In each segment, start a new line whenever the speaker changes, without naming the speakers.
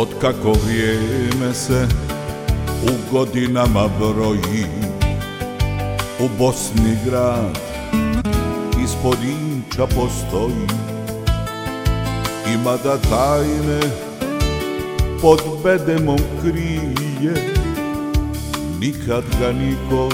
Otkako vrijeme se u godinama broji, u Bosni grad ispod Inča postoji. Ima da tajne pod bedemom krije, nikad ga niko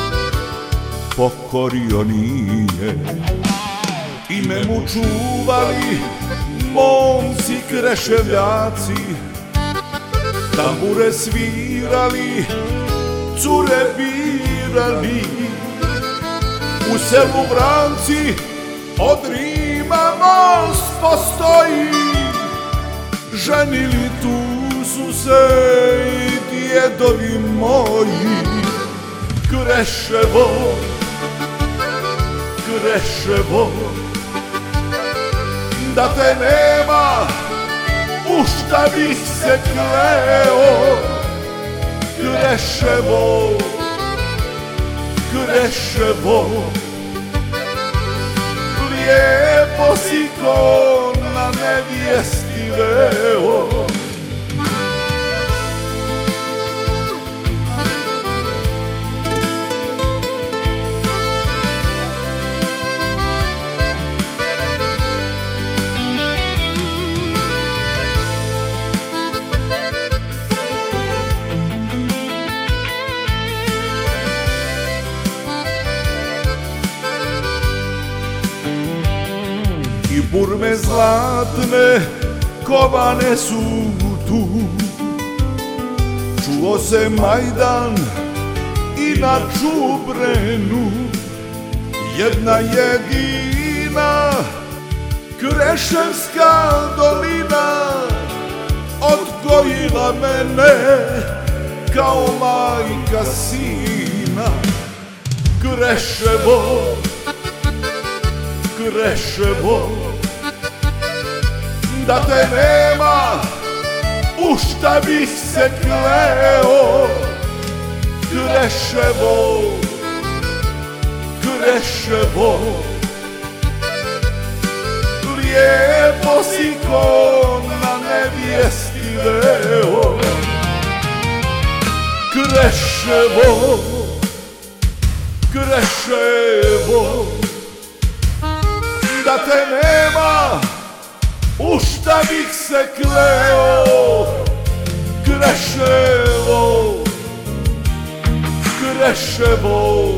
pokorio nije. Ime mu čuvali momci kreševljaci, tambure svirali, cure birali. U selu Vranci od Rima most postoji, ženili tu su se i djedovi moji. Kreševo, Kreševo, da te nema, u šta bih se kleo. Kreševo, Kreševo, lijepo si ko na nevjesti veo. I burme zlatne kovane su tu, čuo se Majdan i na Čubrenu. Jedna jedina Kreševska dolina odgojila mene kao majka sina. Kreševo, Kreševo, da te nema, u šta bih se kleo. Kreševo, Kreševo, lijepo si ko na nevjesti veo. Kreševo, Kreševo, da te nema, u šta bih se kleo. Kreševo, Kreševo,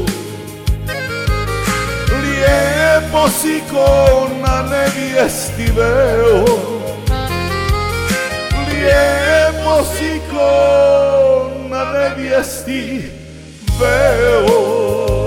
lijepo si ko na nevjesti veo. Lijepo si ko na nevjesti veo.